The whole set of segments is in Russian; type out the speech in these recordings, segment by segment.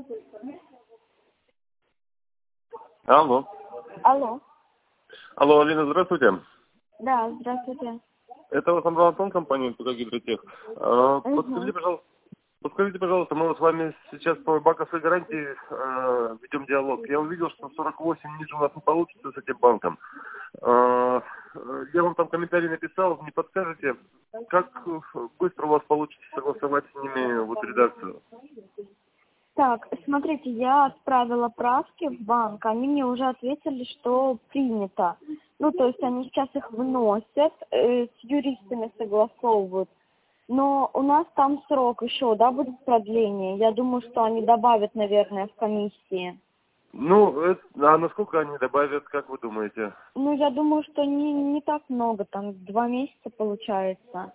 Алло. Алло. Алло, Алина, здравствуйте. Да, здравствуйте. Это вас набрал Антон, компания ПК Гидротех. Подскажите, пожалуйста, мы вот с вами сейчас по банковской гарантии ведем диалог. Я увидел, что 48 ниже у нас не получится с этим банком. Я вам там комментарий написал, не подскажете, как быстро у вас получится согласовать с ними вот редакцию? Так, смотрите, я отправила правки в банк, они мне уже ответили, что принято. Ну, то есть они сейчас их вносят, с юристами согласовывают. Но у нас там срок еще, да, будет продление. Я думаю, что они добавят, наверное, в комиссии. Ну, а насколько они добавят, как вы думаете? Ну, я думаю, что не так много, там 2 месяца получается.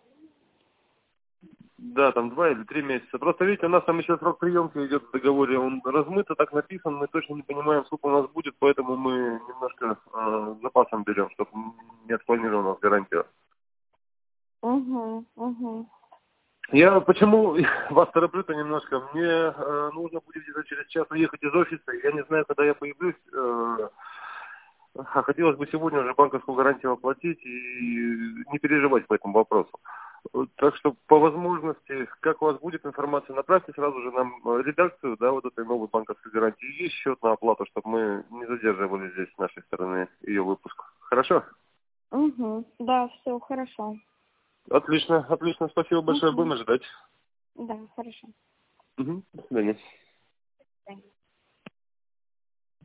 Да, там 2 или 3 месяца. Просто, видите, у нас там еще срок приемки идет в договоре. Он размыто так написан, мы точно не понимаем, сколько у нас будет, поэтому мы немножко с запасом берем, чтобы не отклонила у нас гарантия. Угу. Я почему вас тороплю-то немножко? Мне нужно будет где-то через час уехать из офиса. Я не знаю, когда я появлюсь. А хотелось бы сегодня уже банковскую гарантию оплатить и не переживать по этому вопросу. Так что по возможности, как у вас будет информация, направьте сразу же нам редакцию, да, вот этой новой банковской гарантии и счет на оплату, чтобы мы не задерживали здесь с нашей стороны ее выпуск. Хорошо? Угу. Да, все, хорошо. Отлично, отлично. Спасибо большое. Угу. Будем ожидать. Да, хорошо. Угу. До свидания.